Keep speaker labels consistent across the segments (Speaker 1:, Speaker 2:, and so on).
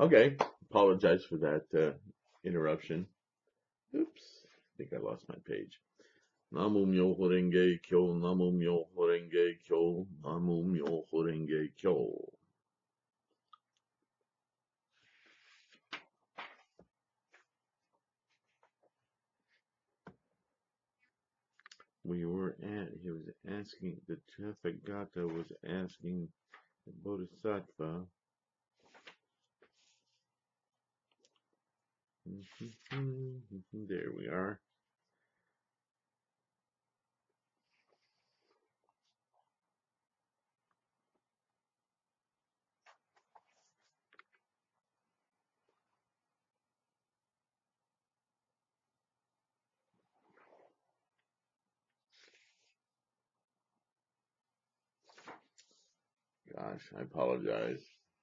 Speaker 1: Okay, apologize for that interruption. Oops, I think I lost my page. Namu Myoho Renge Kyo, Namu Myoho Renge Kyo, Namu Myoho Renge Kyo. He was asking, the Tathagata was asking the Bodhisattva. There we are. Gosh, I apologize.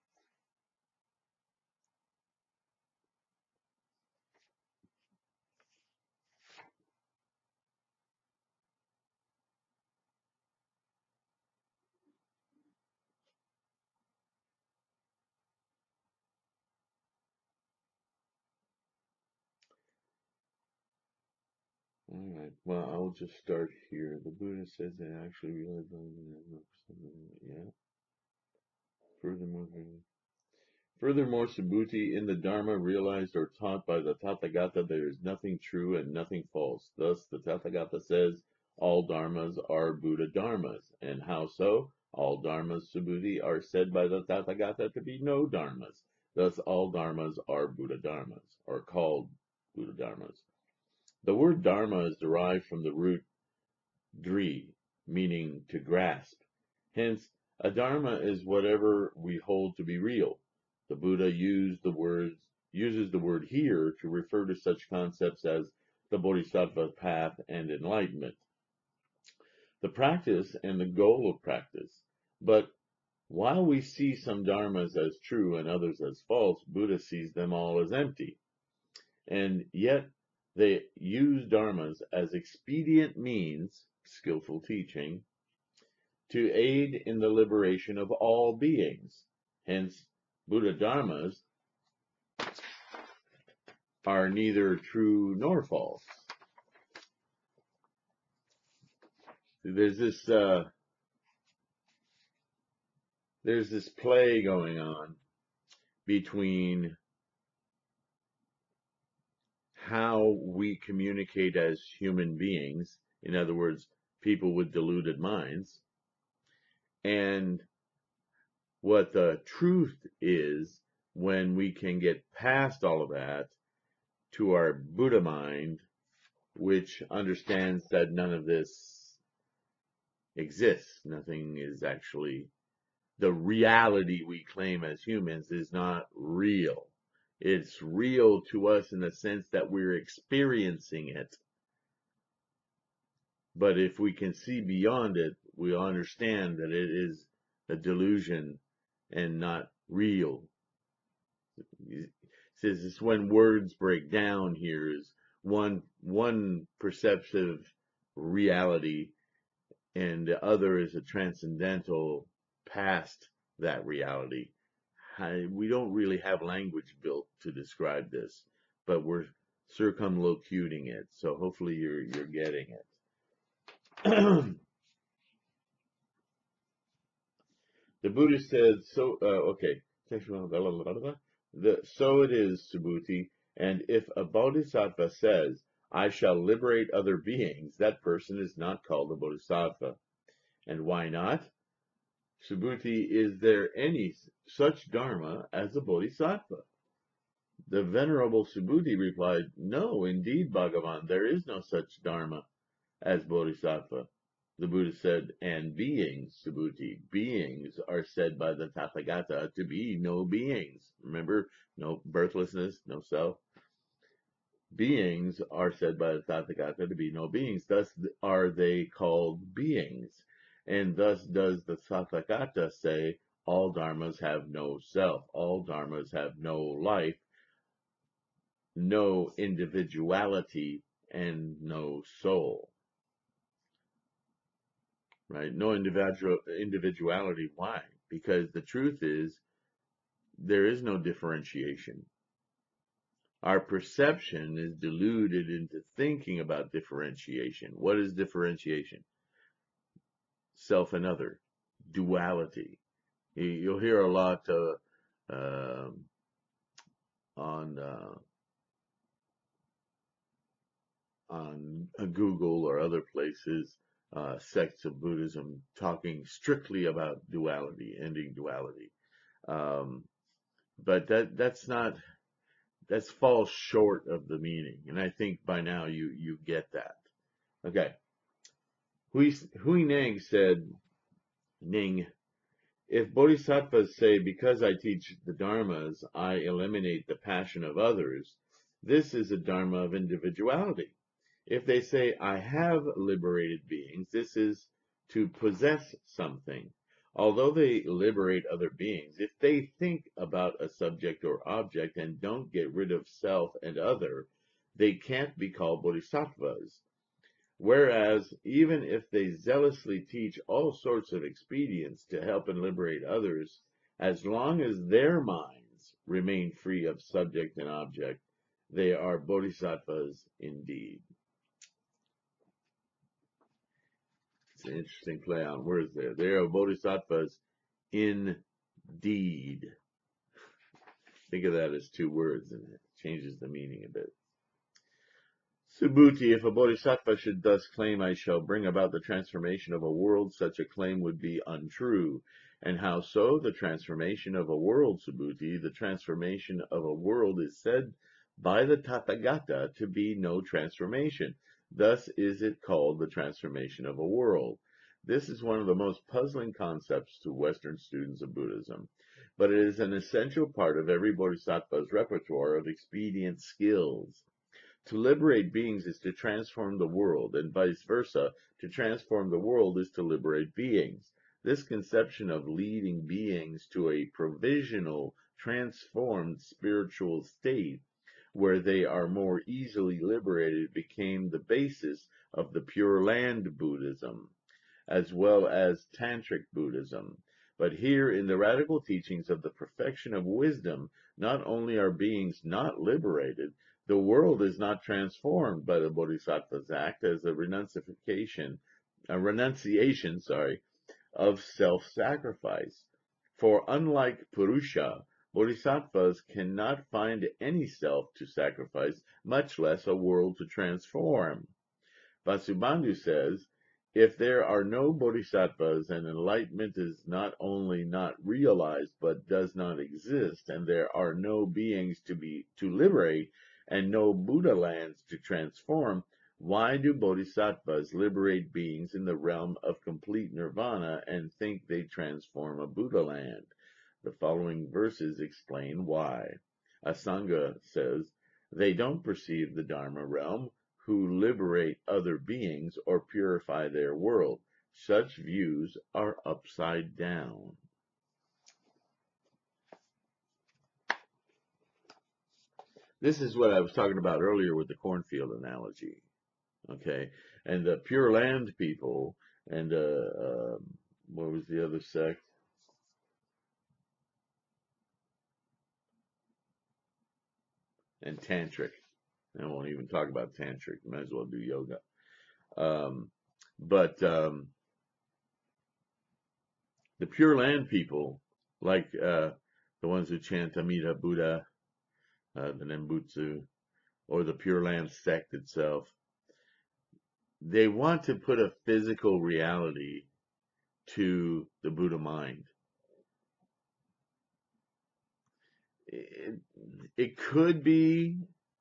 Speaker 1: All right. Well, I'll just start here. The Buddha says they actually realize, yeah. Furthermore, Subhuti in the Dharma realized or taught by the Tathagata there is nothing true and nothing false. Thus, the Tathagata says all Dharmas are Buddha Dharmas. And how so? All Dharmas, Subhuti, are said by the Tathagata to be no Dharmas. Thus, all Dharmas are Buddha Dharmas, or called Buddha Dharmas. The word Dharma is derived from the root dri, meaning to grasp. Hence, a dharma is whatever we hold to be real. The Buddha uses the word here to refer to such concepts as the Bodhisattva path and enlightenment, the practice and the goal of practice. But while we see some dharmas as true and others as false, Buddha sees them all as empty. And yet they use dharmas as expedient means, skillful teaching, to aid in the liberation of all beings. Hence, Buddha Dharmas are neither true nor false. There's this play going on between how we communicate as human beings, in other words, people with deluded minds, and what the truth is when we can get past all of that to our Buddha mind, which understands that none of this exists. Nothing is actually, the reality we claim as humans is not real. It's real to us in the sense that we're experiencing it. But if we can see beyond it, we understand that it is a delusion and not real. It says it's when words break down here is one perceptive reality, and the other is a transcendental past that reality. We don't really have language built to describe this, but we're circumlocuting it. So hopefully you're getting it. The Buddha said, so, okay. So it is, Subhuti, and if a bodhisattva says, I shall liberate other beings, that person is not called a bodhisattva. And why not? Subhuti, is there any such dharma as a bodhisattva? The Venerable Subhuti replied, no, indeed, Bhagavan, there is no such dharma as bodhisattva. The Buddha said, and beings, Subhuti, beings are said by the Tathagata to be no beings. Remember, no birthlessness, no self. Beings are said by the Tathagata to be no beings. Thus are they called beings. And thus does the Tathagata say, all dharmas have no self. All dharmas have no life, no individuality, and no soul. Right? No individuality. Why? Because the truth is, there is no differentiation. Our perception is deluded into thinking about differentiation. What is differentiation? Self and other, duality. You'll hear a lot on Google or other places, sects of Buddhism talking strictly about duality, ending duality. But that falls short of the meaning, and I think by now you get that. Okay. Hui Neng said, Ning, if bodhisattvas say, because I teach the dharmas, I eliminate the passion of others, this is a dharma of individuality. If they say, I have liberated beings, this is to possess something. Although they liberate other beings, if they think about a subject or object and don't get rid of self and other, they can't be called bodhisattvas. Whereas, even if they zealously teach all sorts of expedients to help and liberate others, as long as their minds remain free of subject and object, they are bodhisattvas indeed. It's an interesting play on words there. They are bodhisattvas indeed. Think of that as two words, and it changes the meaning a bit. Subhuti, if a bodhisattva should thus claim, I shall bring about the transformation of a world, such a claim would be untrue. And how so? The transformation of a world, Subhuti, the transformation of a world is said by the Tathagata to be no transformation. Thus is it called the transformation of a world. This is one of the most puzzling concepts to Western students of Buddhism, but it is an essential part of every bodhisattva's repertoire of expedient skills. To liberate beings is to transform the world, and vice versa. To transform the world is to liberate beings. This conception of leading beings to a provisional, transformed spiritual state, where they are more easily liberated, became the basis of the Pure Land Buddhism, as well as Tantric Buddhism. But here, in the radical teachings of the perfection of wisdom, not only are beings not liberated, the world is not transformed by the Bodhisattva's act as a renunciation of self-sacrifice. For unlike Purusha, Bodhisattvas cannot find any self to sacrifice, much less a world to transform. Vasubandhu says, if there are no bodhisattvas and enlightenment is not only not realized but does not exist, and there are no beings to liberate and no Buddha lands to transform, why do bodhisattvas liberate beings in the realm of complete nirvana and think they transform a Buddha land? The following verses explain why. Asanga says, they don't perceive the Dharma realm who liberate other beings or purify their world. Such views are upside down. This is what I was talking about earlier with the cornfield analogy. Okay, and the Pure Land people and what was the other sect? And Tantric. I won't even talk about Tantric. Might as well do yoga. But the Pure Land people, like the ones who chant Amida Buddha, the Nembutsu, or the Pure Land sect itself, they want to put a physical reality to the Buddha mind. It could be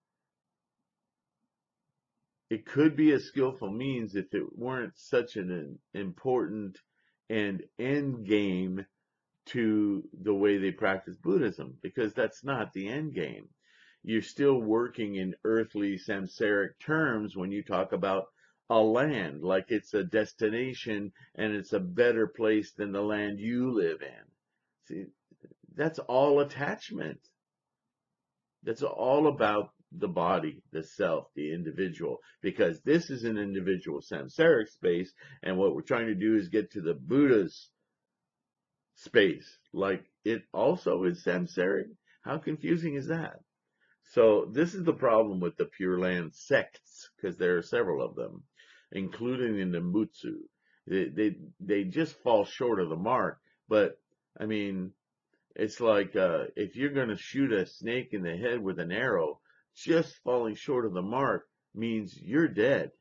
Speaker 1: a skillful means if it weren't such an important and end game to the way they practice Buddhism, because that's not the end game. You're still working in earthly samsaric terms when you talk about a land, like it's a destination and it's a better place than the land you live in. See, that's all attachment. That's all about the body, the self, the individual, because this is an individual samsaric space, and what we're trying to do is get to the Buddha's space. Like it also is samsaric. How confusing is that? So this is the problem with the Pure Land sects, because there are several of them, including the Nembutsu. They just fall short of the mark. But I mean, it's like if you're going to shoot a snake in the head with an arrow, just falling short of the mark means you're dead.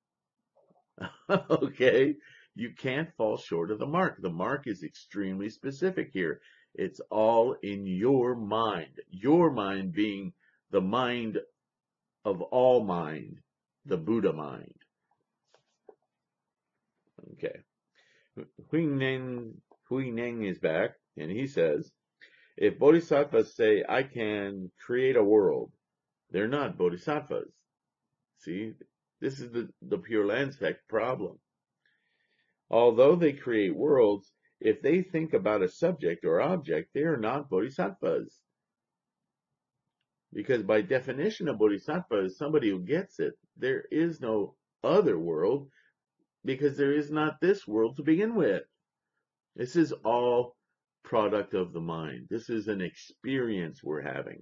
Speaker 1: Okay? You can't fall short of the mark. The mark is extremely specific here. It's all in your mind. Your mind being the mind of all mind, the Buddha mind. Okay. Huineng is back, and he says, if bodhisattvas say, I can create a world, they're not bodhisattvas. See, this is the Pure Land sect problem. Although they create worlds, if they think about a subject or object, they are not bodhisattvas. Because by definition, a bodhisattva is somebody who gets it. There is no other world because there is not this world to begin with. This is all product of the mind. This is an experience we're having,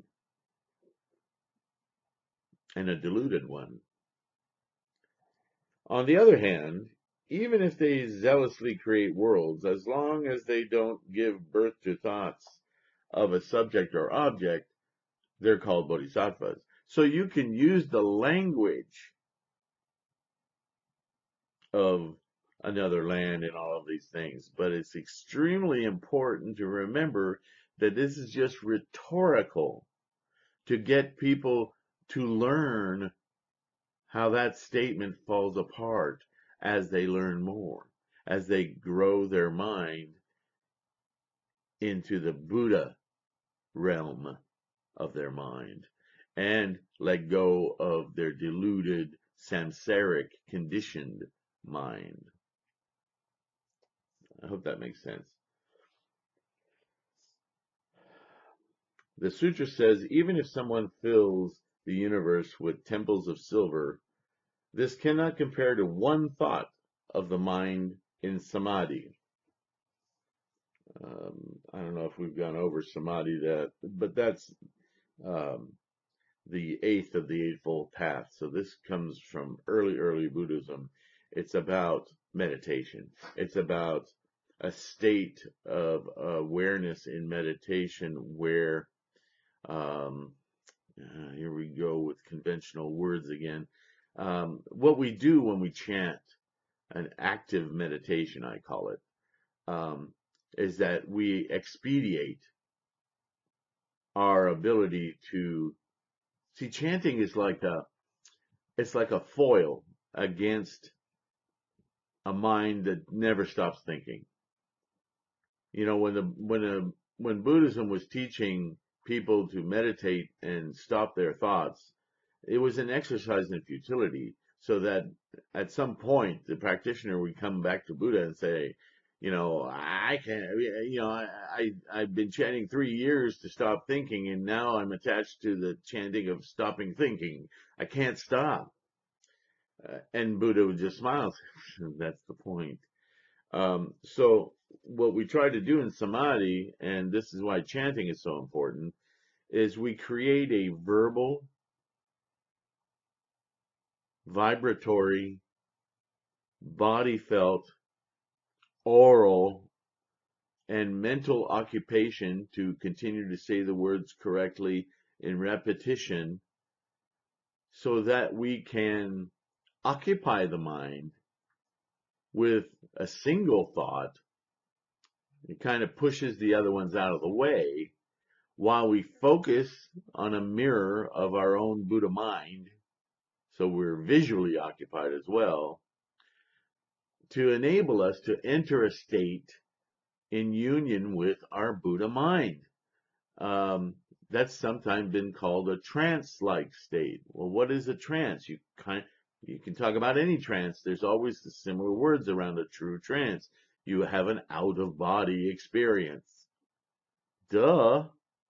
Speaker 1: and a deluded one. On the other hand, even if they zealously create worlds, as long as they don't give birth to thoughts of a subject or object, they're called bodhisattvas. So you can use the language of another land and all of these things, but it's extremely important to remember that this is just rhetorical to get people to learn how that statement falls apart as they learn more, as they grow their mind into the Buddha realm of their mind and let go of their deluded, samsaric, conditioned mind. I hope that makes sense. The sutra says, even if someone fills the universe with temples of silver, this cannot compare to one thought of the mind in samadhi. I don't know if we've gone over samadhi, but that's the eighth of the Eightfold Path. So this comes from early Buddhism. It's about meditation. It's about a state of awareness in meditation where, here we go with conventional words again. What we do when we chant, an active meditation, I call it, is that we expedite our ability to see. Chanting is like a foil against a mind that never stops thinking. You know, when Buddhism was teaching people to meditate and stop their thoughts, it was an exercise in futility, so that at some point the practitioner would come back to Buddha and say, I can't, I've been chanting 3 years to stop thinking, and now I'm attached to the chanting of stopping thinking. I can't stop. And Buddha would just smile. That's the point. So what we try to do in samadhi, and this is why chanting is so important, is we create a verbal, vibratory, body felt, oral, and mental occupation to continue to say the words correctly in repetition so that we can occupy the mind with a single thought. It kind of pushes the other ones out of the way while we focus on a mirror of our own Buddha mind, so we're visually occupied as well, to enable us to enter a state in union with our Buddha mind. That's sometimes been called a trance-like state. Well, what is a trance? You can talk about any trance. There's always the similar words around a true trance. You have an out-of-body experience. Duh.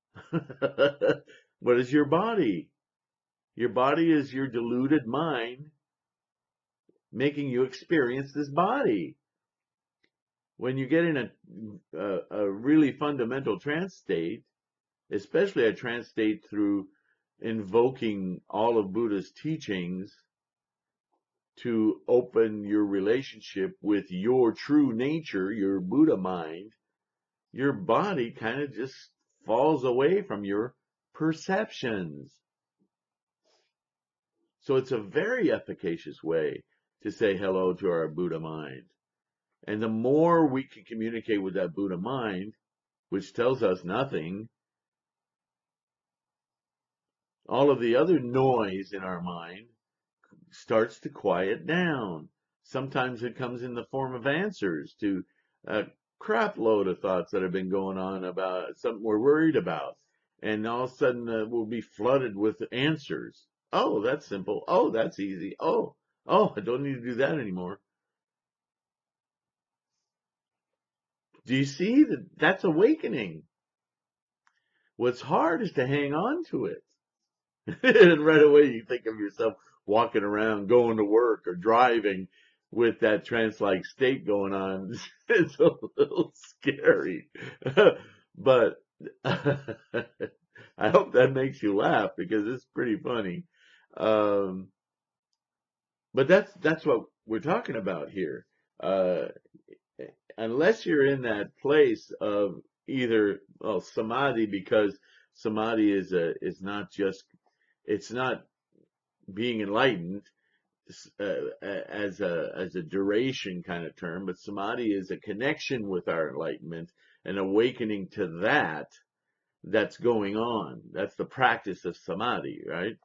Speaker 1: What is your body? Your body is your deluded mind making you experience this body. When you get in a really fundamental trance state, especially a trance state through invoking all of Buddha's teachings to open your relationship with your true nature, your Buddha mind, your body kind of just falls away from your perceptions. So it's a very efficacious way to say hello to our Buddha mind. And the more we can communicate with that Buddha mind, which tells us nothing, all of the other noise in our mind starts to quiet down. Sometimes it comes in the form of answers to a crap load of thoughts that have been going on about something we're worried about. And all of a sudden we'll be flooded with answers. Oh, that's simple. Oh, that's easy. Oh, I don't need to do that anymore. Do you see that that's awakening? What's hard is to hang on to it. And right away you think of yourself walking around, going to work or driving with that trance-like state going on. It's a little scary. But I hope that makes you laugh because it's pretty funny. Um, but that's what we're talking about here. Uh, Unless you're in that place of either samadhi, because samadhi is not just, it's not being enlightened as a duration kind of term, but samadhi is a connection with our enlightenment, an awakening to that's going on. That's the practice of samadhi, right?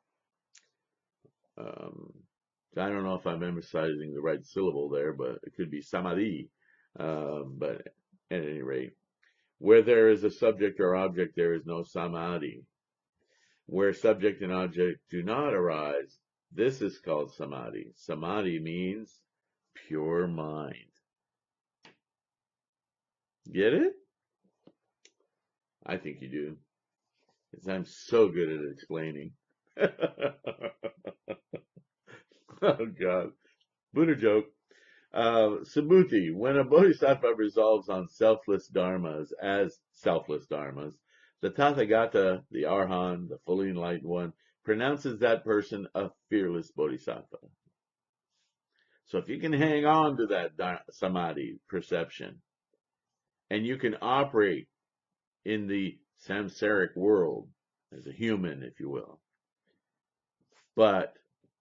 Speaker 1: Um, I don't know if I'm emphasizing the right syllable there, but it could be samadhi. But at any rate, where there is a subject or object, there is no samadhi. Where subject and object do not arise, this is called samadhi. Samadhi means pure mind. Get it? I think you do, because I'm so good at explaining. Oh, God. Buddha joke. Subhuti, when a bodhisattva resolves on selfless dharmas as selfless dharmas, the Tathagata, the Arhan, the fully enlightened one, pronounces that person a fearless bodhisattva. So if you can hang on to that samadhi perception, and you can operate in the samsaric world as a human, if you will, but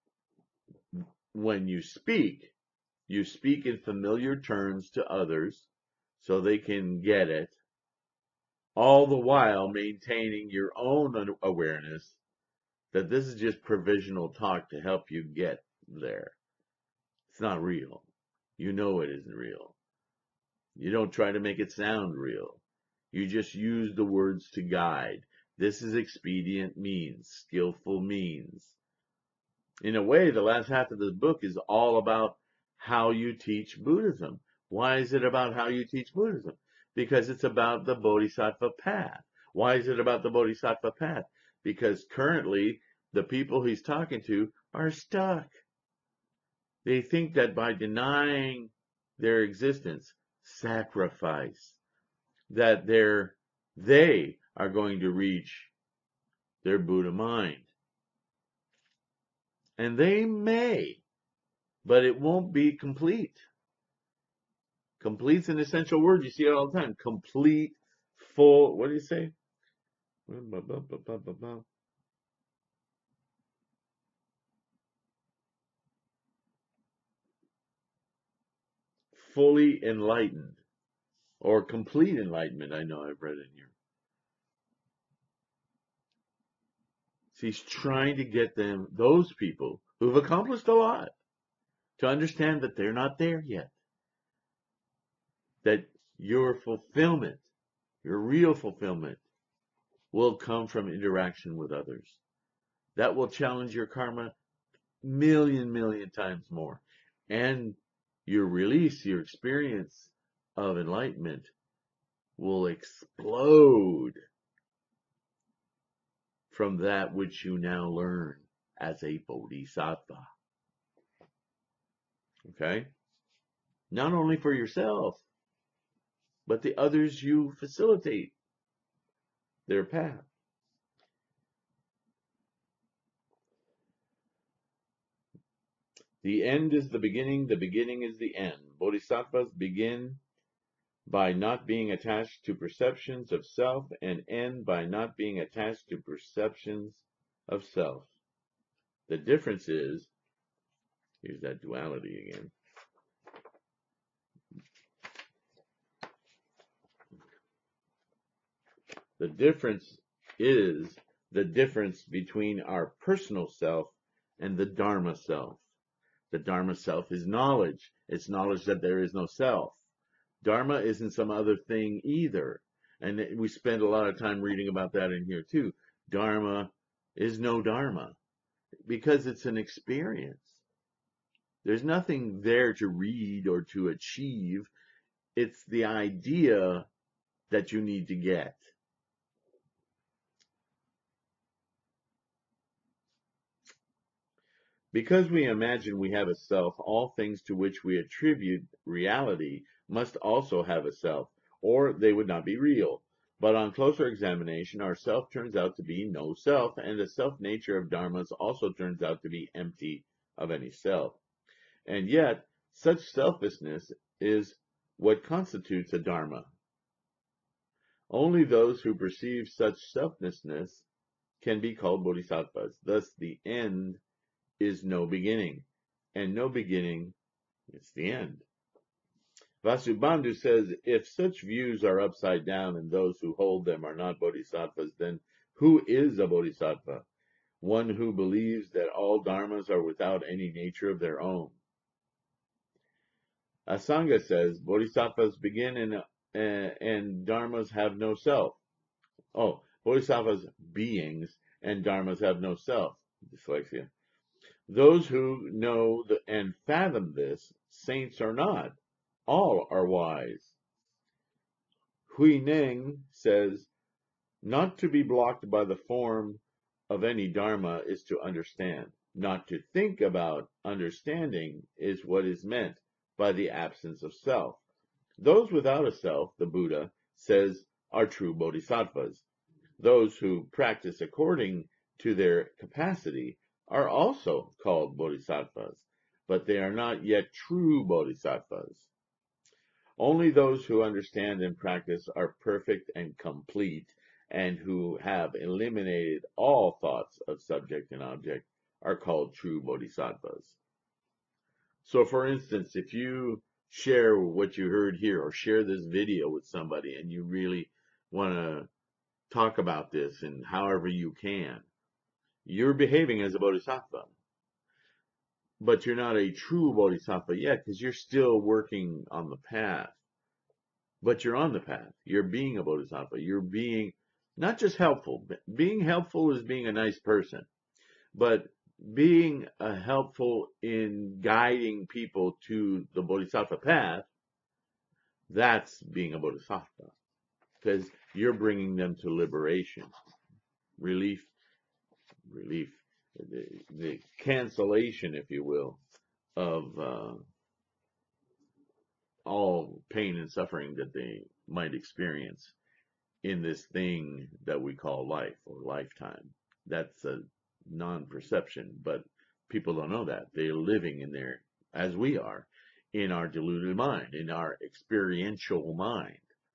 Speaker 1: when you speak in familiar terms to others so they can get it, all the while maintaining your own awareness that this is just provisional talk to help you get there. It's not real. You know it isn't real. You don't try to make it sound real. You just use the words to guide. This is expedient means, skillful means. In a way, the last half of the book is all about how you teach Buddhism. Why is it about how you teach Buddhism? Because it's about the Bodhisattva path. Why is it about the Bodhisattva path? Because currently, the people he's talking to are stuck. They think that by denying their existence, sacrifice, that they are going to reach their Buddha mind. And they may, but it won't be complete. Complete's an essential word. You see it all the time. Complete, full, what do you say? Fully enlightened or complete enlightenment. I know I've read in here. So he's trying to get those people who've accomplished a lot, to understand that they're not there yet. That your fulfillment, your real fulfillment, will come from interaction with others. That will challenge your karma million times more. And your release, your experience of enlightenment will explode from that which you now learn as a bodhisattva. Okay? Not only for yourself, but the others you facilitate their path. The end is the beginning is the end. Bodhisattvas begin by not being attached to perceptions of self and end by not being attached to perceptions of self. The difference is, here's that duality again. The difference is the difference between our personal self and the Dharma self. The Dharma self is knowledge. It's knowledge that there is no self. Dharma isn't some other thing either. And we spend a lot of time reading about that in here too. Dharma is no Dharma because it's an experience. There's nothing there to read or to achieve. It's the idea that you need to get. Because we imagine we have a self, all things to which we attribute reality must also have a self, or they would not be real. But on closer examination, our self turns out to be no self, and the self-nature of dharmas also turns out to be empty of any self. And yet, such selflessness is what constitutes a dharma. Only those who perceive such selflessness can be called bodhisattvas. Thus, the end is no beginning, and no beginning is the end. Vasubandhu says, if such views are upside down and those who hold them are not bodhisattvas, then who is a bodhisattva? One who believes that all dharmas are without any nature of their own. Asanga says, bodhisattvas begin and dharmas have no self. Oh, bodhisattvas beings and dharmas have no self. Dyslexia. Those who know and fathom this, saints or not, all are wise. Huineng says, not to be blocked by the form of any dharma is to understand. Not to think about understanding is what is meant by the absence of self. Those without a self, the Buddha says, are true bodhisattvas. Those who practice according to their capacity are also called bodhisattvas, but they are not yet true bodhisattvas. Only those who understand and practice are perfect and complete, and who have eliminated all thoughts of subject and object are called true bodhisattvas. So for instance, if you share what you heard here or share this video with somebody and you really want to talk about this and however you can, you're behaving as a bodhisattva. But you're not a true bodhisattva yet because you're still working on the path. But you're on the path. You're being a bodhisattva. You're being not just helpful. Being helpful is being a nice person. But being helpful in guiding people to the bodhisattva path, that's being a bodhisattva. Because you're bringing them to liberation, relief, the cancellation, if you will, of all pain and suffering that they might experience in this thing that we call life or lifetime. That's a non-perception, but people don't know that. They're living in there, as we are, in our deluded mind, in our experiential mind.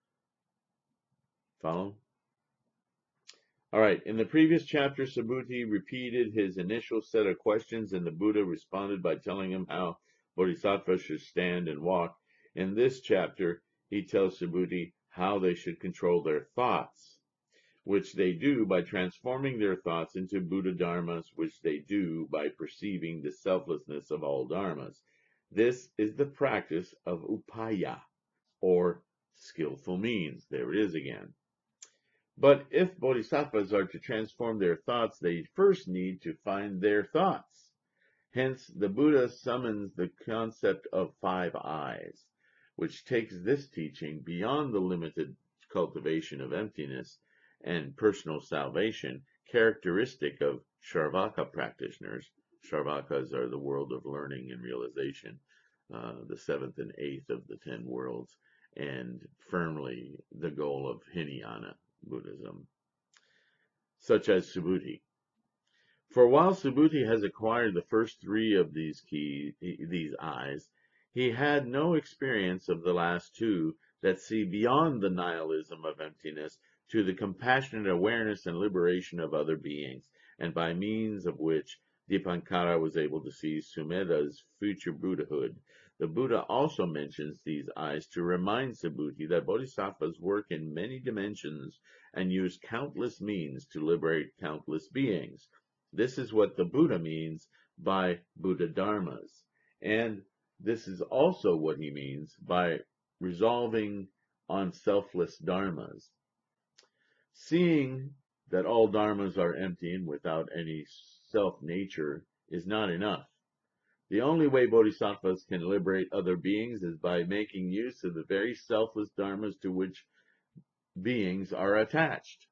Speaker 1: Follow? All right, in the previous chapter, Subhuti repeated his initial set of questions, and the Buddha responded by telling him how bodhisattvas should stand and walk. In this chapter, he tells Subhuti how they should control their thoughts, which they do by transforming their thoughts into Buddha dharmas, which they do by perceiving the selflessness of all dharmas. This is the practice of upaya, or skillful means. There it is again. But if bodhisattvas are to transform their thoughts, they first need to find their thoughts. Hence, the Buddha summons the concept of 5 eyes, which takes this teaching beyond the limited cultivation of emptiness and personal salvation characteristic of Charvaka practitioners. Charvakas are the world of learning and realization, the 7th and 8th of the 10 worlds. and firmly the goal of Hinayana Buddhism, such as Subhuti. For while Subhuti has acquired the first three of these eyes, he had no experience of the last two that see beyond the nihilism of emptiness to the compassionate awareness and liberation of other beings, and by means of which Dipankara was able to see Sumeda's future Buddhahood. The Buddha also mentions these eyes to remind Subhuti that bodhisattvas work in many dimensions and use countless means to liberate countless beings. This is what the Buddha means by Buddha Dharmas. And this is also what he means by resolving on selfless dharmas. Seeing that all dharmas are empty and without any self-nature is not enough. The only way bodhisattvas can liberate other beings is by making use of the very selfless dharmas to which beings are attached.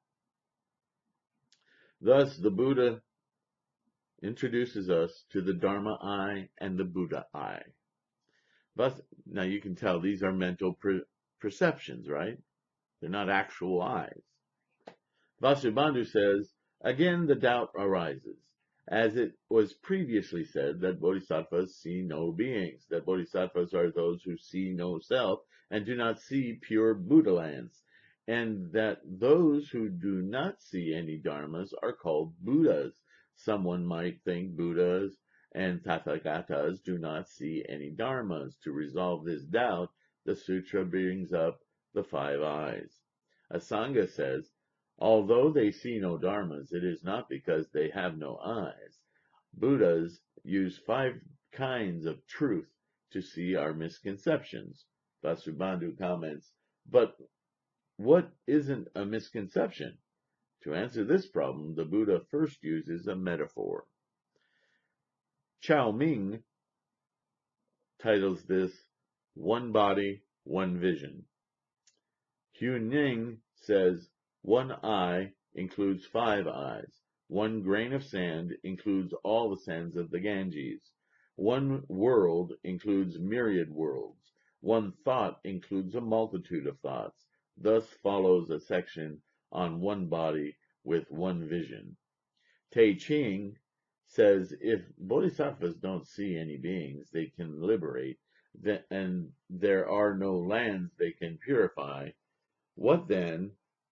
Speaker 1: Thus, the Buddha introduces us to the Dharma eye and the Buddha eye. Now you can tell these are mental perceptions, right? They're not actual eyes. Vasubandhu says, again the doubt arises, as it was previously said that bodhisattvas see no beings, that bodhisattvas are those who see no self and do not see pure Buddha lands, and that those who do not see any dharmas are called Buddhas. Someone might think Buddhas and Tathagatas do not see any dharmas. To resolve this doubt, the sutra brings up the five eyes. Asanga says, although they see no dharmas, it is not because they have no eyes. Buddhas use five kinds of truth to see our misconceptions. Vasubandhu comments, but what isn't a misconception? To answer this problem, the Buddha first uses a metaphor. Chao Ming titles this One Body, One Vision. Hu Ning says one eye includes five eyes. One grain of sand includes all the sands of the Ganges. One world includes myriad worlds. One thought includes a multitude of thoughts. Thus follows a section on one body with one vision. Te Ching says if bodhisattvas don't see any beings they can liberate, and there are no lands they can purify, what then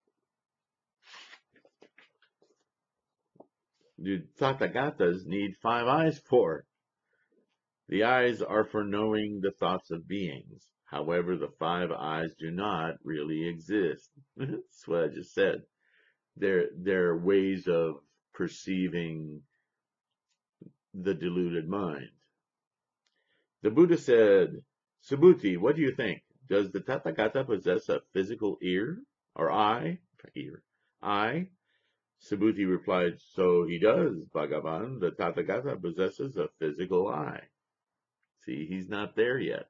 Speaker 1: do Tathagatas need five eyes for? The eyes are for knowing the thoughts of beings. However, the five eyes do not really exist. That's what I just said. They're ways of perceiving the deluded mind. The Buddha said, Subhuti, what do you think? Does the Tathagata possess a physical ear or eye? Eye? Subhuti replied, so he does, Bhagavan. The Tathagata possesses a physical eye. See, he's not there yet.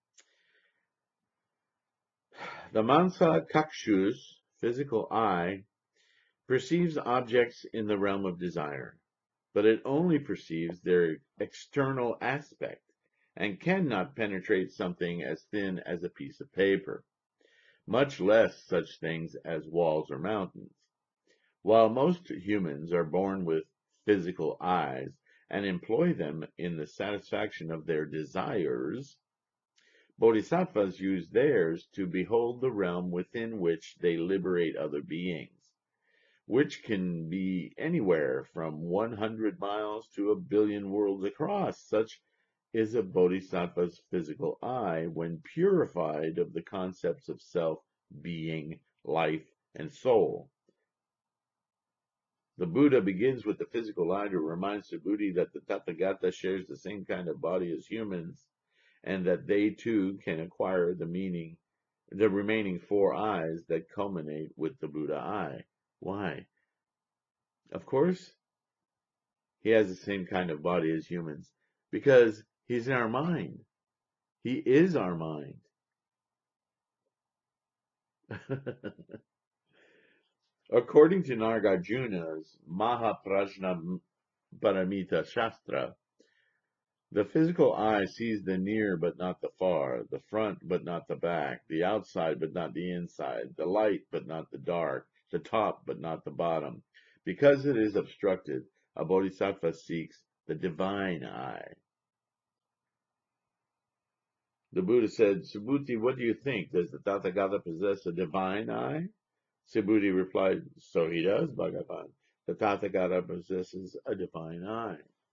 Speaker 1: The Mansa Kakshus, physical eye, perceives objects in the realm of desire, but it only perceives their external aspect and cannot penetrate something as thin as a piece of paper, much less such things as walls or mountains. While most humans are born with physical eyes and employ them in the satisfaction of their desires, bodhisattvas use theirs to behold the realm within which they liberate other beings, which can be anywhere from 100 miles to 1 billion worlds across. Such is a bodhisattva's physical eye when purified of the concepts of self, being, life, and soul. The Buddha begins with the physical eye to remind Subhuti that the Tathagata shares the same kind of body as humans, and that they too can acquire the remaining four eyes that culminate with the Buddha eye. Why? Of course, he has the same kind of body as humans, because he's in our mind. He is our mind. According to Nagarjuna's Mahaprajna Paramita Shastra, The physical eye sees the near but not the far, the front but not the back, the outside but not the inside, the light but not the dark, the top but not the bottom. Because it is obstructed, a bodhisattva seeks the divine eye. The Buddha said, Subhuti, what do you think? Does the Tathagata possess a divine eye? Subhuti replied, so he does, Bhagavan. The Tathagata possesses a divine eye.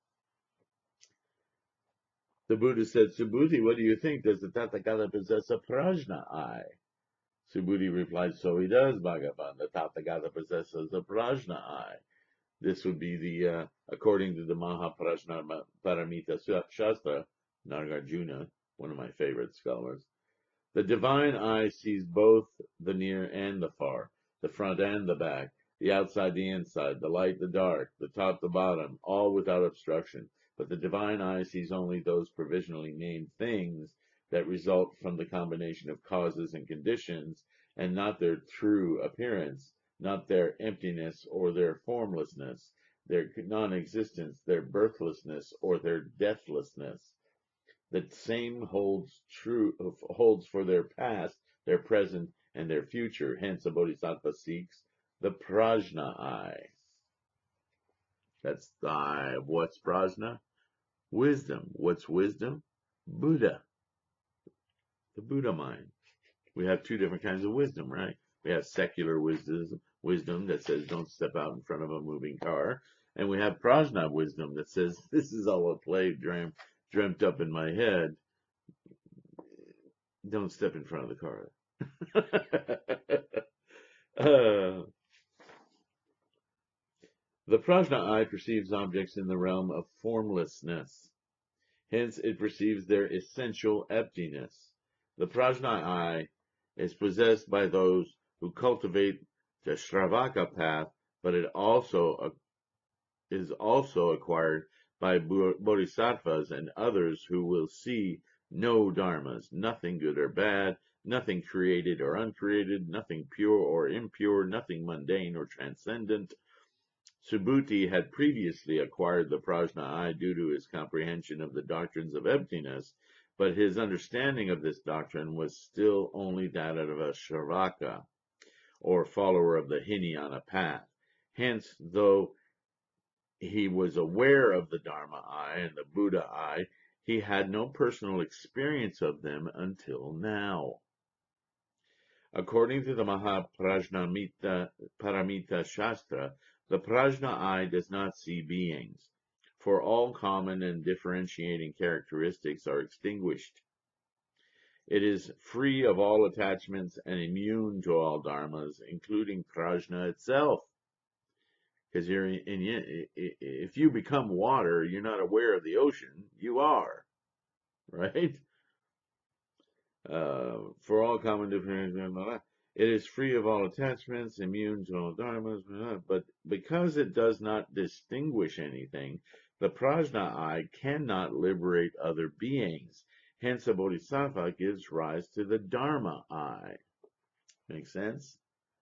Speaker 1: The Buddha said, Subhuti, what do you think? Does the Tathagata possess a prajna eye? Subhuti replied, so he does, Bhagavan. The Tathagata possesses a prajna eye. This would be the, according to the Mahaprajna Paramita Shastra, Nagarjuna, one of my favorite scholars. The divine eye sees both the near and the far, the front and the back, the outside, the inside, the light, the dark, the top, the bottom, all without obstruction. But the divine eye sees only those provisionally named things that result from the combination of causes and conditions, and not their true appearance, not their emptiness or their formlessness, their non-existence, their birthlessness or their deathlessness. The same holds for their past, their present, and their future. Hence, a bodhisattva seeks the prajna eye. That's the eye of what's prajna? Wisdom. What's wisdom? Buddha. The Buddha mind. We have two different kinds of wisdom, right? We have secular wisdom that says don't step out in front of a moving car. And we have prajna wisdom that says this is all a play dreamt up in my head. Don't step in front of the car. The prajna eye perceives objects in the realm of formlessness. Hence, it perceives their essential emptiness. The prajna eye is possessed by those who cultivate the Shravaka path, but it is also acquired by bodhisattvas and others who will see no dharmas, nothing good or bad, nothing created or uncreated, nothing pure or impure, nothing mundane or transcendent. Subhuti had previously acquired the prajna eye due to his comprehension of the doctrines of emptiness, but his understanding of this doctrine was still only that of a Shravaka, or follower of the Hinayana path. Hence, though he was aware of the Dharma eye and the Buddha eye, he had no personal experience of them until now. According to the Mahaprajnaparamita Shastra, the prajna eye does not see beings, for all common and differentiating characteristics are extinguished. It is free of all attachments and immune to all dharmas, including prajna itself. Because if you become water, you're not aware of the ocean. You are, right? For all common different, it is free of all attachments, immune to all dharmas, but because it does not distinguish anything, the prajna eye cannot liberate other beings. Hence, a bodhisattva gives rise to the dharma eye. Make sense?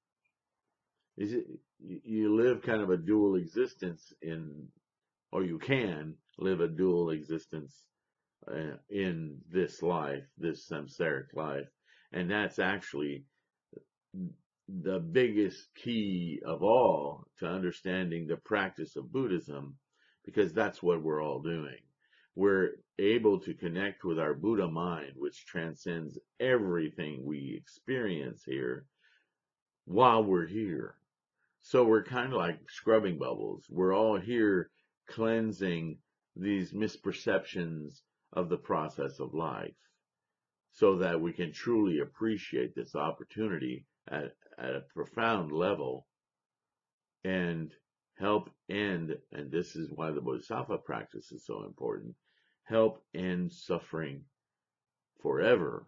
Speaker 1: You live kind of a dual existence or you can live a dual existence in this life, this samsaric life. And that's actually the biggest key of all to understanding the practice of Buddhism, because that's what we're all doing. We're able to connect with our Buddha mind, which transcends everything we experience here while we're here. So we're kind of like scrubbing bubbles. We're all here cleansing these misperceptions of the process of life so that we can truly appreciate this opportunity at a profound level and help end, and this is why the Bodhisattva practice is so important, help end suffering forever,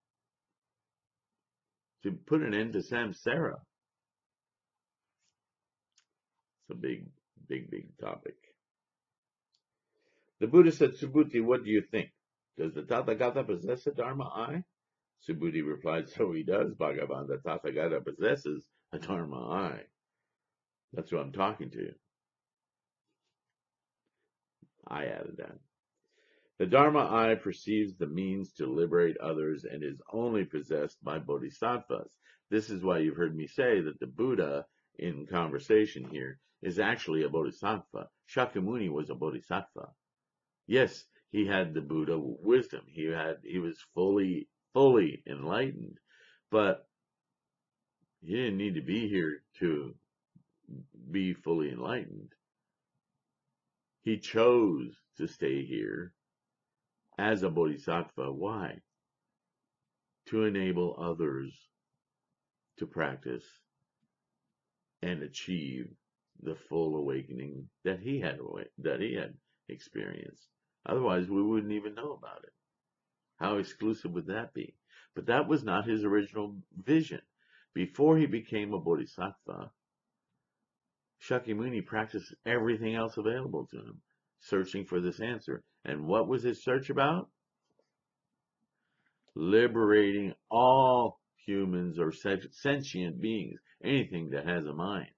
Speaker 1: to put an end to samsara. It's a big topic. The Buddha said, Subhuti, what do you think? Does the Tathagata possess a Dharma eye? Subhuti replied, so he does, Bhagavan. The Tathagata possesses a Dharma eye. That's who I'm talking to. I added that. The Dharma eye perceives the means to liberate others and is only possessed by bodhisattvas. This is why you've heard me say that the Buddha in conversation here is actually a bodhisattva. Shakyamuni was a bodhisattva. Yes, he had the Buddha wisdom. He was fully enlightened, but he didn't need to be here to be fully enlightened. He chose to stay here as a bodhisattva. Why? To enable others to practice and achieve the full awakening that he had experienced. Otherwise, we wouldn't even know about it. How exclusive would that be? But that was not his original vision. Before he became a bodhisattva, Shakyamuni practiced everything else available to him, searching for this answer. And what was his search about? Liberating all humans or sentient beings, anything that has a mind.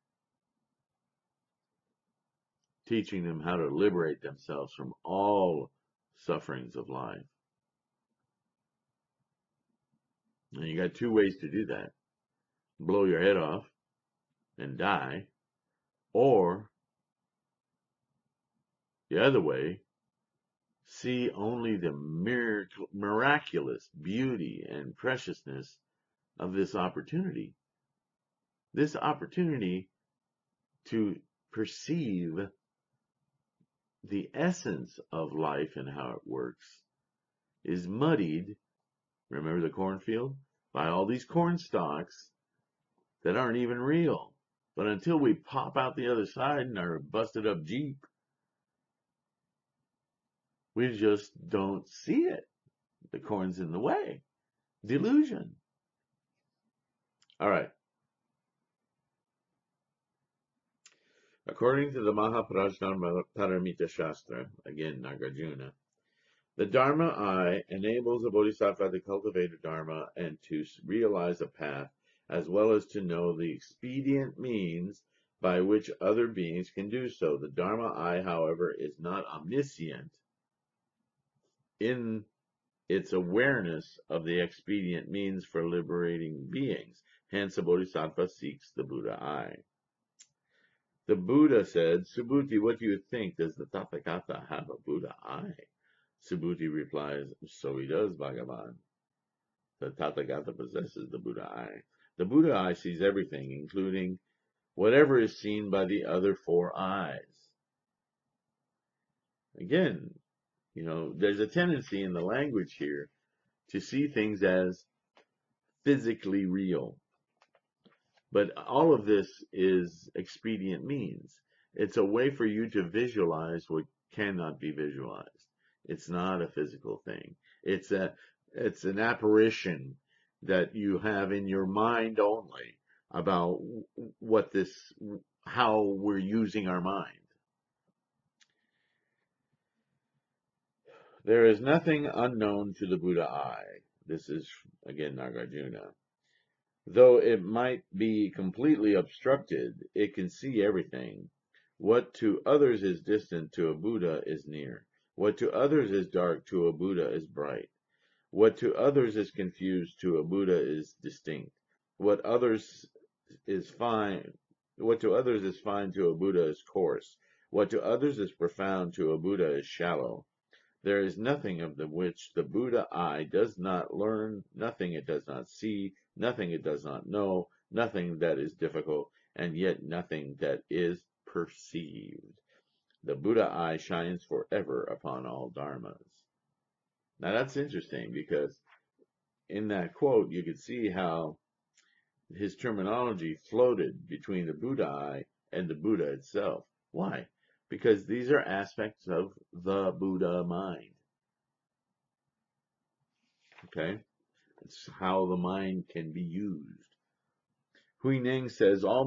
Speaker 1: Teaching them how to liberate themselves from all sufferings of life. And you got two ways to do that. Blow your head off and die, or the other way, see only the miraculous beauty and preciousness of this opportunity. This opportunity to perceive the essence of life and how it works is muddied, remember the cornfield, by all these corn stalks that aren't even real. But until we pop out the other side in our busted up Jeep, we just don't see it. The corn's in the way. Delusion. All right. According to the Mahaprajna Paramita Shastra, again Nagarjuna, the Dharma eye enables a bodhisattva to cultivate a Dharma and to realize a path, as well as to know the expedient means by which other beings can do so. The Dharma eye, however, is not omniscient in its awareness of the expedient means for liberating beings. Hence, a bodhisattva seeks the Buddha eye. The Buddha said, Subhuti, what do you think? Does the Tathagata have a Buddha eye? Subhuti replies, so he does, Bhagavan. The Tathagata possesses the Buddha eye. The Buddha eye sees everything, including whatever is seen by the other four eyes. Again, there's a tendency in the language here to see things as physically real. But all of this is expedient means. It's a way for you to visualize what cannot be visualized. It's not a physical thing. It's an apparition that you have in your mind only about how we're using our mind. There is nothing unknown to the Buddha eye. This is, again, Nagarjuna. Though it might be completely obstructed, it can see everything. What to others is distant, to a Buddha is near. What to others is dark, to a Buddha is bright. What to others is confused, to a Buddha is distinct. What to others is fine, to a Buddha is coarse. What to others is profound, to a Buddha is shallow. There is nothing of which the Buddha eye does not learn, nothing it does not see, nothing it does not know, nothing that is difficult, and yet nothing that is perceived. The Buddha eye shines forever upon all dharmas. Now that's interesting, because in that quote you could see how his terminology floated between the Buddha eye and the Buddha itself. Why? Because these are aspects of the Buddha mind. Okay? It's how the mind can be used. Huineng says all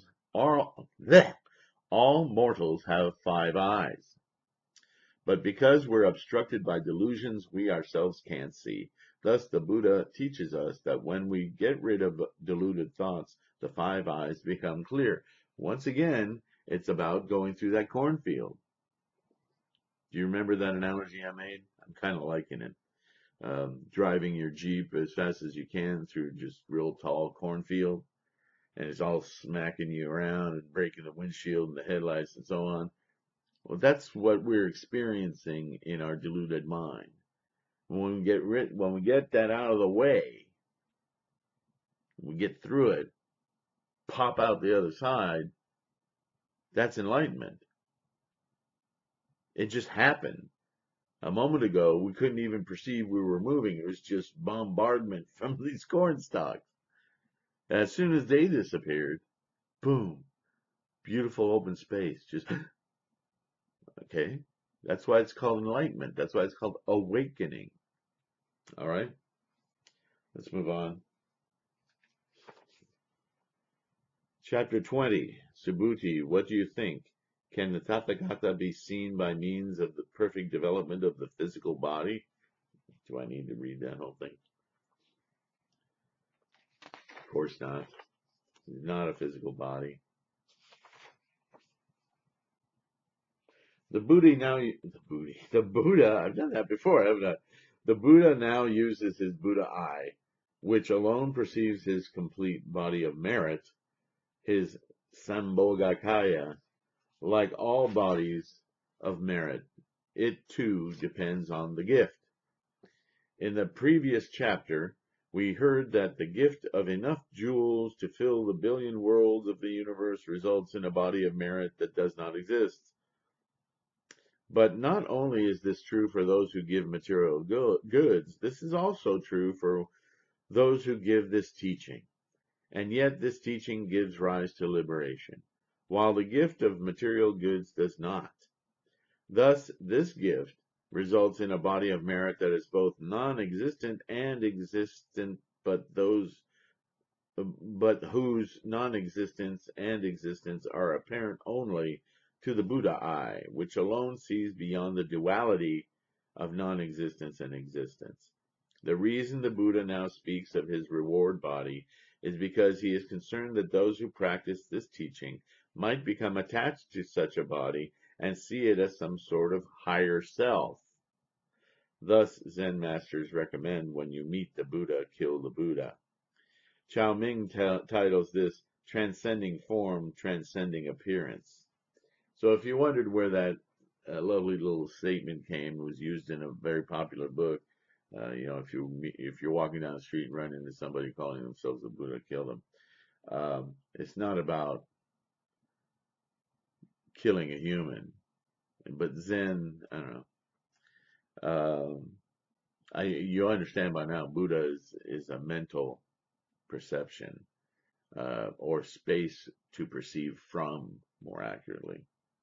Speaker 1: mortals have 5 eyes. But because we're obstructed by delusions, we ourselves can't see. Thus, the Buddha teaches us that when we get rid of deluded thoughts, the 5 eyes become clear. Once again, it's about going through that cornfield. Do you remember that analogy I made? I'm kind of liking it. Driving your Jeep as fast as you can through just real tall cornfield, and it's all smacking you around and breaking the windshield and the headlights and so on. Well, that's what we're experiencing in our deluded mind. When we get that out of the way, we get through it, pop out the other side. That's enlightenment. It just happened. A moment ago, we couldn't even perceive we were moving. It was just bombardment from these corn stalks. As soon as they disappeared, boom, beautiful open space. Just, okay. That's why it's called enlightenment. That's why it's called awakening. All right. Let's move on. Chapter 20, Subhuti, what do you think? Can the Tathagata be seen by means of the perfect development of the physical body? Do I need to read that whole thing? Of course not. He's not a physical body. The Buddha, I've done that before, haven't I? The Buddha now uses his Buddha eye, which alone perceives his complete body of merit, his Sambhogakaya, like all bodies of merit. It too depends on the gift. In the previous chapter, we heard that the gift of enough jewels to fill the billion worlds of the universe results in a body of merit that does not exist. But not only is this true for those who give material goods, this is also true for those who give this teaching. And yet this teaching gives rise to liberation, while the gift of material goods does not. Thus, this gift results in a body of merit that is both non-existent and existent, but whose non-existence and existence are apparent only to the Buddha eye, which alone sees beyond the duality of non-existence and existence. The reason the Buddha now speaks of his reward body is because he is concerned that those who practice this teaching might become attached to such a body and see it as some sort of higher self. Thus, Zen masters recommend when you meet the Buddha, kill the Buddha. Chao Ming titles this Transcending Form, Transcending Appearance. So if you wondered where that lovely little statement came, it was used in a very popular book. If you're walking down the street and run into somebody calling themselves a Buddha, kill them. It's not about killing a human, but Zen, I don't know. You understand by now, Buddha is a mental perception, or space to perceive from, more accurately.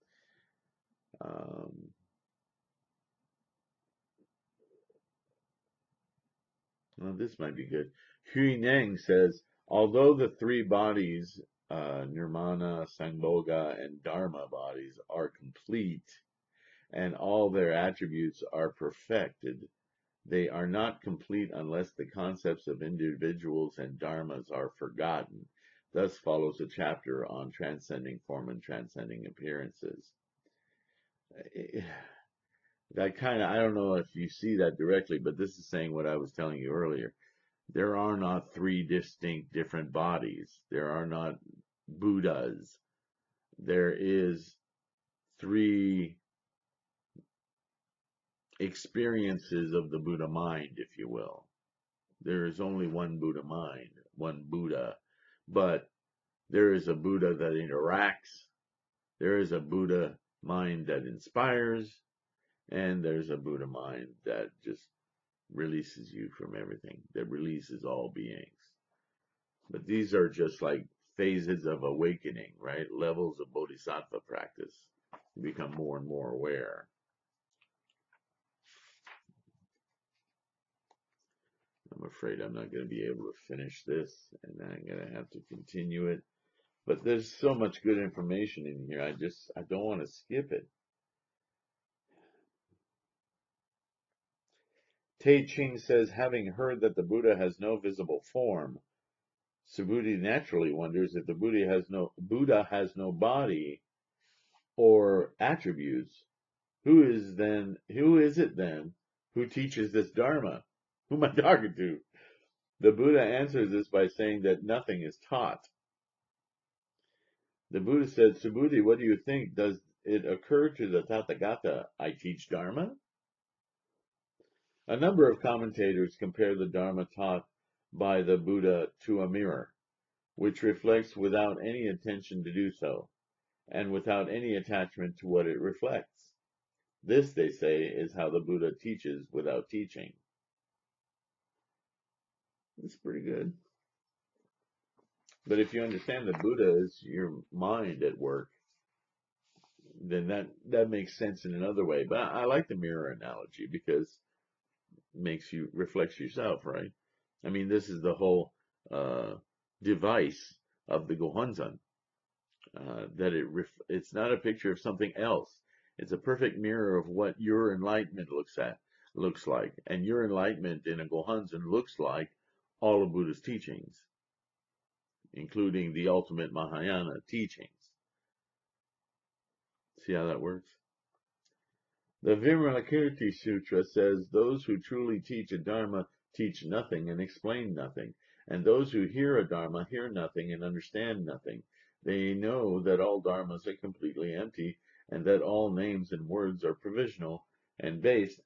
Speaker 1: Well, this might be good. Hui Neng says, although the three bodies, Nirmana, Sambhoga, and Dharma bodies, are complete, and all their attributes are perfected, they are not complete unless the concepts of individuals and dharmas are forgotten. Thus follows a chapter on transcending form and transcending appearances. That I don't know if you see that directly, but this is saying what I was telling you earlier. There are not three distinct different bodies. There are not Buddhas. There is three experiences of the Buddha mind, if you will. There is only one Buddha mind, one Buddha, but there is a Buddha that interacts, there is a Buddha mind that inspires, and there's a Buddha mind that just releases you from everything, that releases all beings. But these are just like phases of awakening, right? Levels of bodhisattva practice. You become more and more aware. I'm afraid I'm not going to be able to finish this, and I'm going to have to continue it. But there's so much good information in here. I don't want to skip it. Tei Ching says, having heard that the Buddha has no visible form, Subhuti naturally wonders if the Buddha has no body or attributes, Who is it then who teaches this Dharma? Who am I talking to? The Buddha answers this by saying that nothing is taught. The Buddha said, Subhuti, what do you think? Does it occur to the Tathagata, I teach Dharma? A number of commentators compare the Dharma taught by the Buddha to a mirror, which reflects without any intention to do so, and without any attachment to what it reflects. This, they say, is how the Buddha teaches without teaching. It's pretty good. But if you understand the Buddha is your mind at work, then that makes sense in another way. But I like the mirror analogy because it reflects yourself, right? I mean, this is the whole device of the Gohonzon, that it's not a picture of something else. It's a perfect mirror of what your enlightenment looks like. And your enlightenment in a Gohonzon looks like all of Buddha's teachings, including the ultimate Mahayana teachings. See how that works? The Vimalakirti Sutra says, those who truly teach a Dharma teach nothing and explain nothing, and those who hear a Dharma hear nothing and understand nothing. They know that all Dharmas are completely empty, and that all names and words are provisional and based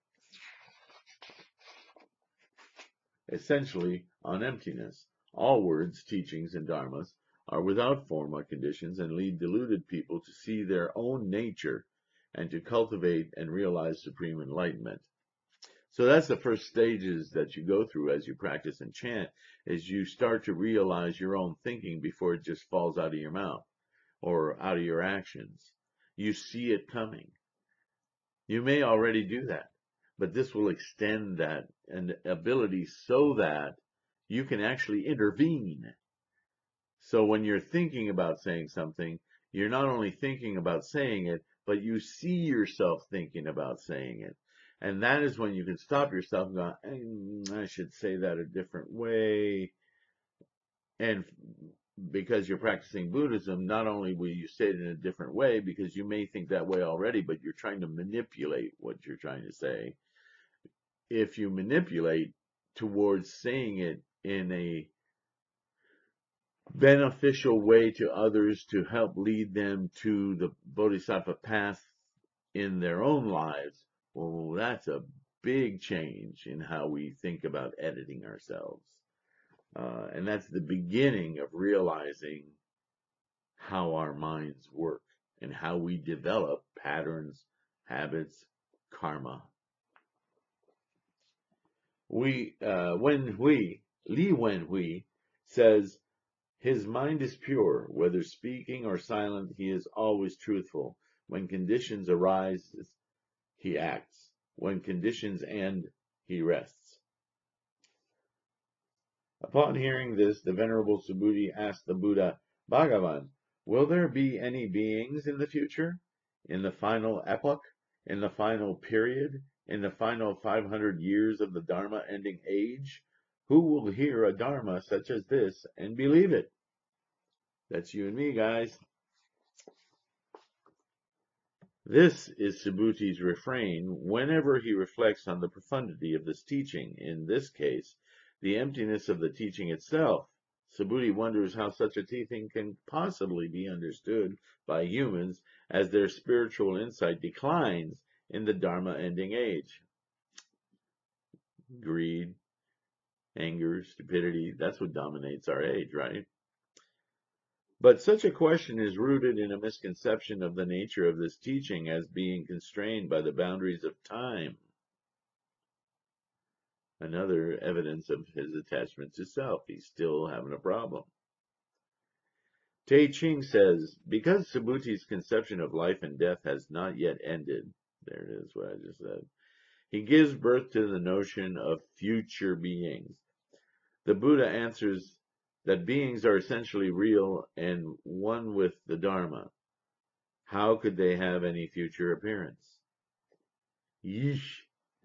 Speaker 1: essentially on emptiness. All words, teachings, and dharmas are without form or conditions and lead deluded people to see their own nature and to cultivate and realize supreme enlightenment. So that's the first stages that you go through as you practice and chant, is you start to realize your own thinking before it just falls out of your mouth or out of your actions. You see it coming. You may already do that, but this will extend that and ability so that you can actually intervene. So when you're thinking about saying something, you're not only thinking about saying it, but you see yourself thinking about saying it. And that is when you can stop yourself and go, I should say that a different way. And because you're practicing Buddhism, not only will you say it in a different way, because you may think that way already, but you're trying to manipulate what you're trying to say. If you manipulate towards saying it in a beneficial way to others to help lead them to the Bodhisattva path in their own lives, well, that's a big change in how we think about editing ourselves. And that's the beginning of realizing how our minds work and how we develop patterns, habits, karma. Li Wenhui says, his mind is pure. Whether speaking or silent, he is always truthful. When conditions arise, he acts. When conditions end, he rests. Upon hearing this, the Venerable Subhuti asked the Buddha, Bhagavan, will there be any beings in the future? In the final epoch? In the final period? In the final 500 years of the Dharma ending age? Who will hear a Dharma such as this and believe it? That's you and me, guys. This is Subhuti's refrain whenever he reflects on the profundity of this teaching, in this case, the emptiness of the teaching itself. Subhuti wonders how such a teaching can possibly be understood by humans as their spiritual insight declines in the Dharma ending age. Greed, anger, stupidity, that's what dominates our age, right? But such a question is rooted in a misconception of the nature of this teaching as being constrained by the boundaries of time. Another evidence of his attachment to self. He's still having a problem. Te Ching says, because Subhuti's conception of life and death has not yet ended, there it is, what I just said, he gives birth to the notion of future beings. The Buddha answers that beings are essentially real and one with the Dharma. How could they have any future appearance? Yeesh.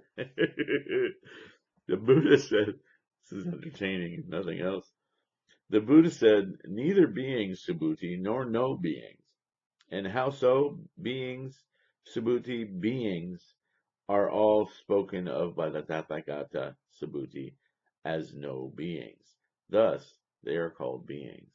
Speaker 1: The Buddha said, this is entertaining, if nothing else. The Buddha said, neither beings, Subhuti, nor no beings. And how so? Beings, Subhuti beings are all spoken of by the Tathagata Subhuti as no beings. Thus, they are called beings.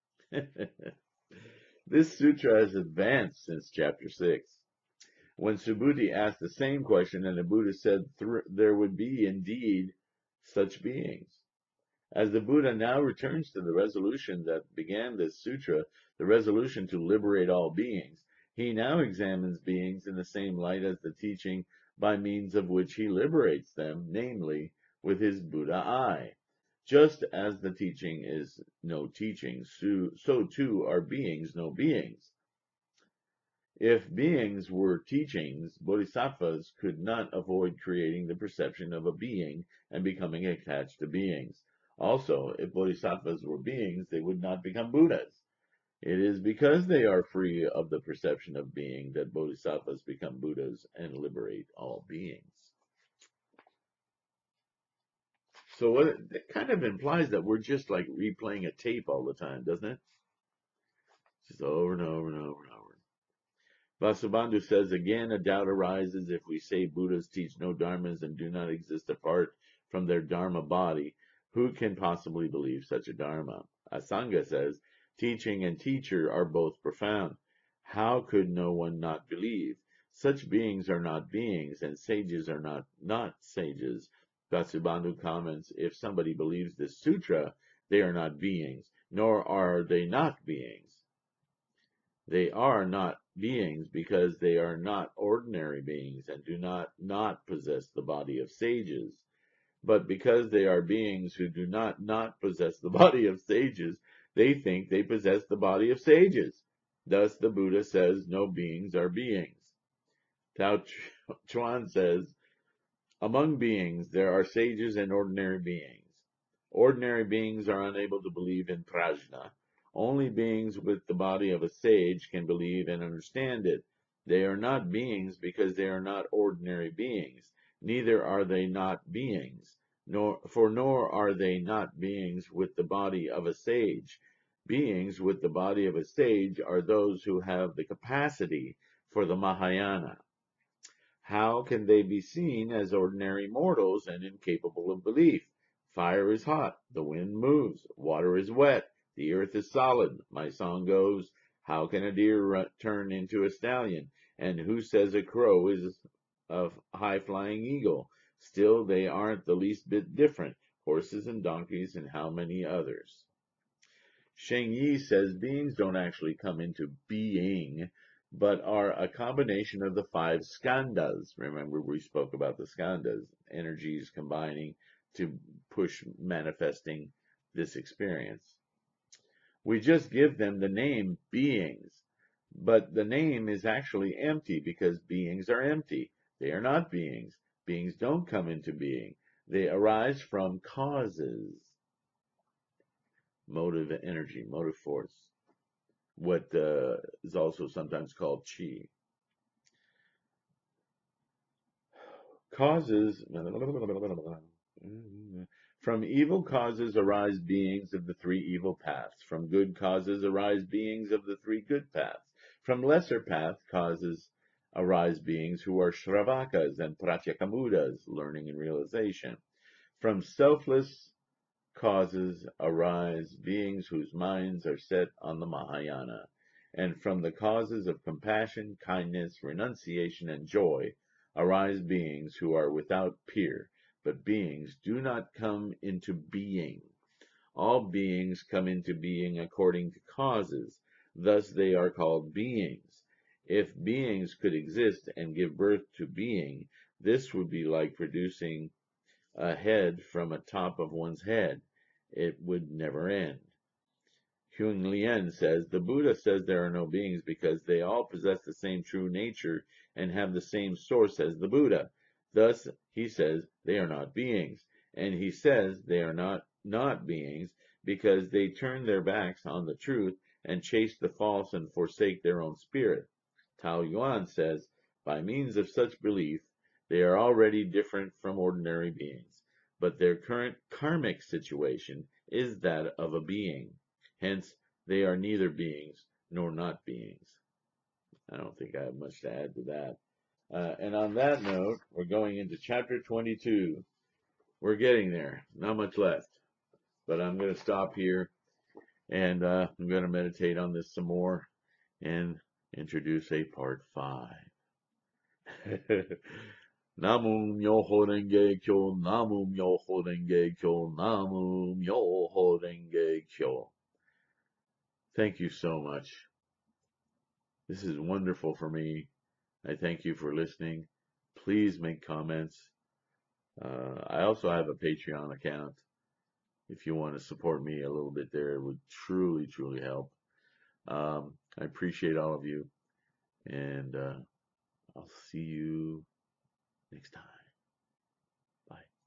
Speaker 1: This sutra has advanced since chapter 6. When Subhuti asked the same question, and the Buddha said there would be indeed such beings. As the Buddha now returns to the resolution that began this sutra, the resolution to liberate all beings, he now examines beings in the same light as the teaching by means of which he liberates them, namely, with his Buddha eye. Just as the teaching is no teaching, so too are beings no beings. If beings were teachings, bodhisattvas could not avoid creating the perception of a being and becoming attached to beings. Also, if bodhisattvas were beings, they would not become Buddhas. It is because they are free of the perception of being that bodhisattvas become Buddhas and liberate all beings. So it kind of implies that we're just like replaying a tape all the time, doesn't it? Just over and over and over and over. Vasubandhu says, again, a doubt arises if we say Buddhas teach no dharmas and do not exist apart from their dharma body. Who can possibly believe such a dharma? Asanga says, teaching and teacher are both profound. How could no one not believe? Such beings are not beings, and sages are not sages. Vasubandhu comments, if somebody believes this sutra, they are not beings, nor are they not beings. They are not beings because they are not ordinary beings and do not possess the body of sages. But because they are beings who do not possess the body of sages, they think they possess the body of sages. Thus the Buddha says no beings are beings. Tao Chuan says, among beings there are sages and ordinary beings. Ordinary beings are unable to believe in prajna. Only beings with the body of a sage can believe and understand it. They are not beings because they are not ordinary beings. Neither are they not beings, nor are they not beings with the body of a sage. Beings with the body of a sage are those who have the capacity for the Mahayana. How can they be seen as ordinary mortals and incapable of belief? Fire is hot, the wind moves, water is wet, the earth is solid. My song goes, how can a deer turn into a stallion? And who says a crow is a high-flying eagle? Still, they aren't the least bit different, horses and donkeys and how many others. Sheng Yi says beings don't actually come into being, but are a combination of the 5 skandhas. Remember, we spoke about the skandhas, energies combining to push manifesting this experience. We just give them the name beings, but the name is actually empty because beings are empty. They are not beings. Beings don't come into being. They arise from causes. Motive energy, motive force, what is also sometimes called chi. Causes, from evil causes arise beings of the 3 evil paths. From good causes arise beings of the 3 good paths. From lesser path causes arise beings who are Shravakas and Pratyakamudas, learning and realization. From selfless causes arise beings whose minds are set on the Mahayana, and from the causes of compassion, kindness, renunciation, and joy arise beings who are without peer, but beings do not come into being. All beings come into being according to causes, thus they are called beings. If beings could exist and give birth to being, this would be like producing a head from a top of one's head. It would never end. Huang Lien says, the Buddha says there are no beings because they all possess the same true nature and have the same source as the Buddha. Thus, he says, they are not beings. And he says they are not beings because they turn their backs on the truth and chase the false and forsake their own spirit. Tao Yuan says, by means of such belief, they are already different from ordinary beings, but their current karmic situation is that of a being. Hence, they are neither beings nor not beings. I don't think I have much to add to that. And on that note, we're going into chapter 22. We're getting there. Not much left. But I'm going to stop here and I'm going to meditate on this some more and introduce a part 5. Namu Myoho Renge Kyo, Namu Myoho Renge Kyo, Namu Myoho Renge Kyo. Thank you so much. This is wonderful for me. I thank you for listening. Please make comments. I also have a Patreon account. If you want to support me a little bit there, it would truly, truly help. I appreciate all of you, and I'll see you next time.